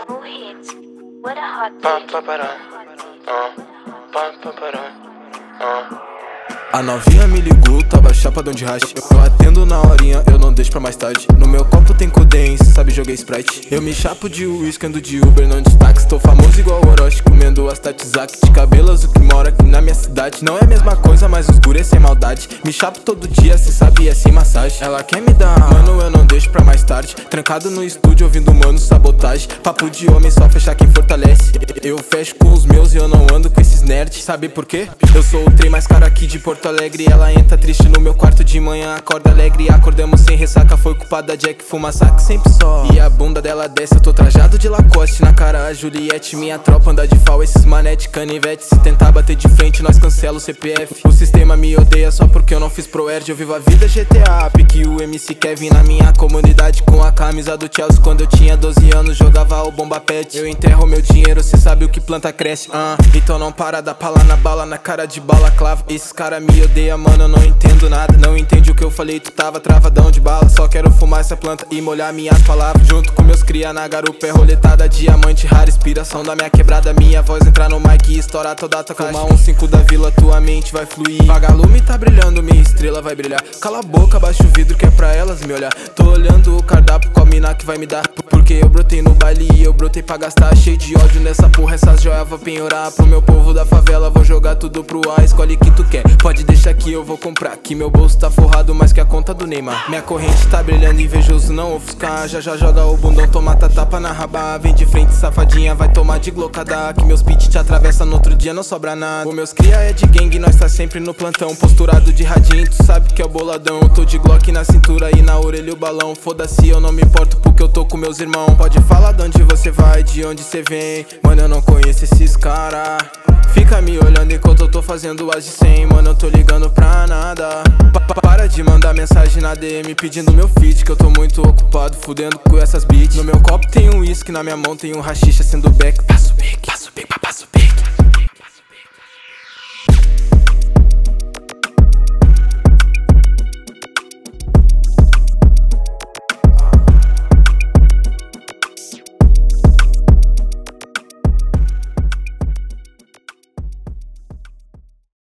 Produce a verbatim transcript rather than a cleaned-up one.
Double hits. What a hot Pam, beat. pam, param. Ah, pam, pam, param. Ah. A novinha me ligou, tava chapadão de hash. Eu atendo na horinha, eu não deixo pra mais tarde. No meu copo tem Coden, sabe jogar Sprite. Eu me chapo de uísque, ando de Uber, não de táxi. Tô famoso igual o Orochi, comendo as Tatizaki. De cabelo azul que mora aqui na minha cidade. Não é a mesma coisa, mas os guri é sem maldade. Me chapo todo dia, cê sabe, é sem massagem. Ela quer me dar, mano, eu não deixo pra mais tarde. Trancado no estúdio, ouvindo mano, sabotagem. Papo de homem, só fechar quem fortalece. Eu fecho com os meus e eu não ando com esses nerds. Sabe por quê? Eu sou o trem mais caro aqui de Porto Alegre. Ela entra triste no meu quarto de manhã, acorda alegre. Acordamos sem ressaca, foi culpa da Jack, fuma saque sempre só. E a bunda dela desce, eu tô trajado de Lacoste. Na cara a Juliette, minha tropa anda de fal. Esses manete canivete, se tentar bater de frente nós cancela o C P F. O sistema me odeia só porque eu não fiz proerd. Eu vivo a vida G T A, pique o M C Kevin na minha comunidade. Com a camisa do Chelsea, quando eu tinha doze anos jogava o bomba pet. Eu enterro meu dinheiro, cê sabe o que planta cresce, ah. Então não para, dá pala na bala, na cara de balaclava. Esses cara me odeia, mano, eu não entendo nada. Não entende o que eu falei, tu tava travadão de bala. Só quero fumar essa planta e molhar minhas palavras. Junto com meus cria na garupa, é roletada, diamante raro. Inspiração da minha quebrada, minha voz entrar no mic e estourar toda a tua caixa. Fumar um cinco da vila, tua mente vai fluir. Vagalume tá brilhando, minha estrela vai brilhar. Cala a boca, baixa o vidro que é pra elas me olhar. Tô olhando o cardápio, com a mina que vai me dar. Porque eu brotei no baile e eu brotei pra gastar. Cheio de ódio nessa porra, essas joias vou penhorar. Pro meu povo da favela, vou jogar tudo pro ar. Escolhe que tu quer, pode deixar que eu vou comprar. Que meu bolso tá forrado mais que a conta do Neymar. Minha corrente tá brilhando, invejoso não ofuscar. Já já joga o bundão, toma tapa na raba. Vem de frente safadinha, vai tomar de glocada. Que meus beats te atravessa, no outro dia não sobra nada. O meus cria é de gangue, nós tá sempre no plantão. Posturado de radinho, tu sabe que é o boladão. Tô de Glock na cintura e na orelha o balão. Foda-se, eu não me importo porque eu tô com meus irmãos. Pode falar de onde você vai, de onde você vem. Mano, eu não conheço esses cara. Fica me olhando enquanto eu tô fazendo as de cem. Mano, eu tô ligando pra nada. Pa- Para de mandar mensagem na D M pedindo meu feat, que eu tô muito ocupado fudendo com essas beats. No meu copo tem um uísque, na minha mão tem um rachixa sendo back.